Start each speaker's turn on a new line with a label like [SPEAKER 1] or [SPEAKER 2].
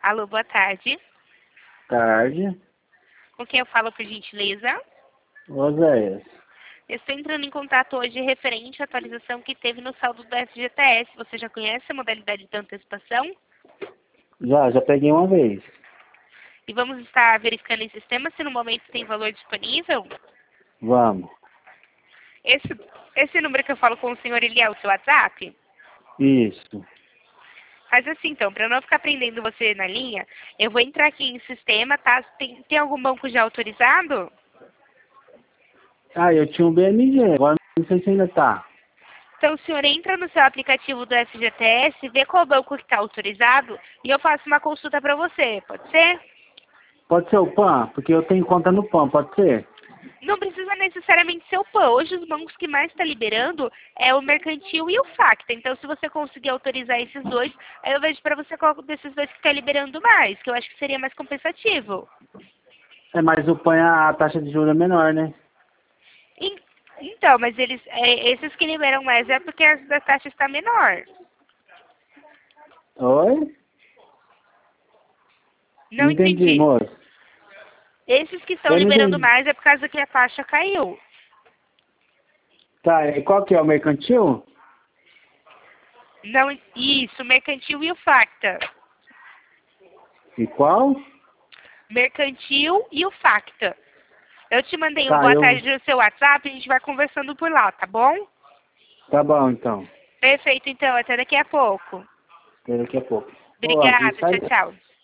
[SPEAKER 1] Alô, boa tarde.
[SPEAKER 2] Tarde.
[SPEAKER 1] Com quem eu falo, por gentileza?
[SPEAKER 2] Oséias.
[SPEAKER 1] Eu estou entrando em contato hoje referente à atualização que teve no saldo do FGTS. Você já conhece a modalidade de antecipação?
[SPEAKER 2] Já peguei uma vez.
[SPEAKER 1] E vamos estar verificando em sistema se no momento tem valor disponível?
[SPEAKER 2] Vamos.
[SPEAKER 1] Esse número que eu falo com o senhor, ele é o seu WhatsApp?
[SPEAKER 2] Isso.
[SPEAKER 1] Faz assim, então, para eu não ficar prendendo você na linha, eu vou entrar aqui em sistema, tá? Tem algum banco já autorizado?
[SPEAKER 2] Ah, eu tinha um BMG, agora não sei se ainda tá.
[SPEAKER 1] Então, o senhor entra no seu aplicativo do FGTS, vê qual banco que está autorizado e eu faço uma consulta para você, pode ser?
[SPEAKER 2] Pode ser o PAN, porque eu tenho conta no PAN, pode ser?
[SPEAKER 1] Não precisa necessariamente ser o PAN. Hoje, os bancos que mais está liberando é o Mercantil e o Facta. Então, se você conseguir autorizar esses dois, aí eu vejo para você qual desses dois que está liberando mais, que eu acho que seria mais compensativo.
[SPEAKER 2] É, mas o PAN, a taxa de juros é menor, né?
[SPEAKER 1] En- Então, mas esses que liberam mais é porque a taxa está menor.
[SPEAKER 2] Oi?
[SPEAKER 1] Não
[SPEAKER 2] Não entendi,
[SPEAKER 1] entendi.
[SPEAKER 2] moço.
[SPEAKER 1] Esses que estão
[SPEAKER 2] Eu não
[SPEAKER 1] liberando
[SPEAKER 2] entendi.
[SPEAKER 1] mais é por causa que a taxa caiu.
[SPEAKER 2] Tá, e qual que é o mercantil?
[SPEAKER 1] Não, isso, o Mercantil e o Facta.
[SPEAKER 2] E qual?
[SPEAKER 1] Mercantil e o Facta. Eu te mandei um
[SPEAKER 2] Tá,
[SPEAKER 1] boa tarde no seu WhatsApp, a gente vai conversando por lá, tá bom?
[SPEAKER 2] Tá bom, então.
[SPEAKER 1] Perfeito, então, até daqui a pouco.
[SPEAKER 2] Até daqui a pouco. Ô,
[SPEAKER 1] Obrigada,
[SPEAKER 2] não sai
[SPEAKER 1] tchau, tchau.